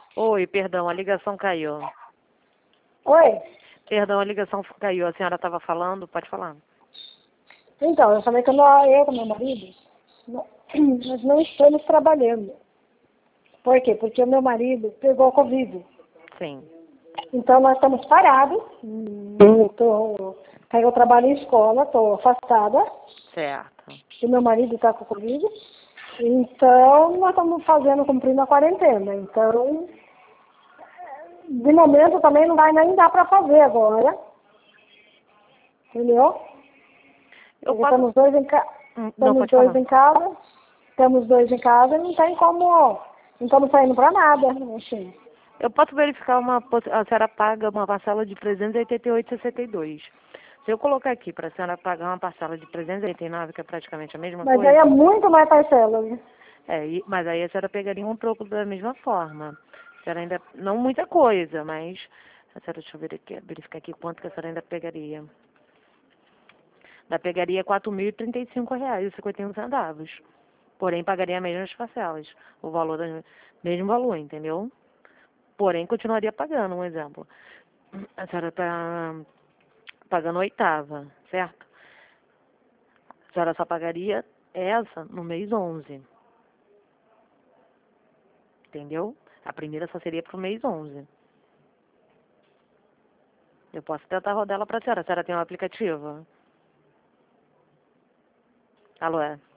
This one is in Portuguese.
Oi, perdão, a ligação caiu. Oi? Perdão, a ligação caiu. A senhora estava falando? Pode falar. Então, eu falei que eu com meu marido, nós não estamos trabalhando. Por quê? Porque o meu marido pegou Covid. Sim. Então, nós estamos parados. Eu trabalho em escola, estou afastada. Certo. E meu marido está com Covid. Então, nós estamos cumprindo a quarentena. Então, de momento também não vai nem dar para fazer agora. Entendeu? Eu Porque posso... estamos dois em Não, pode falar. Estamos dois em casa, não tem como, não estamos saindo para nada, assim. Eu posso verificar a senhora paga uma parcela de R$ 388,62. Se eu colocar aqui para a senhora pagar uma parcela de R$ 389, que é praticamente a mesma Mas coisa... aí é muito mais parcela, né? mas aí a senhora pegaria um troco da mesma forma. A senhora ainda... Não muita coisa, mas... A senhora, deixa eu verificar aqui quanto que a senhora ainda pegaria. Ainda pegaria R$ 4.035,51. Porém, pagaria as mesmas parcelas. O valor, mesmo valor, entendeu? Porém, continuaria pagando, um exemplo. A senhora está pagando oitava, certo? A senhora só pagaria essa no mês 11. Entendeu? A primeira só seria para o mês 11. Eu posso tentar rodar ela para a senhora. A senhora tem um aplicativo? Alô, é?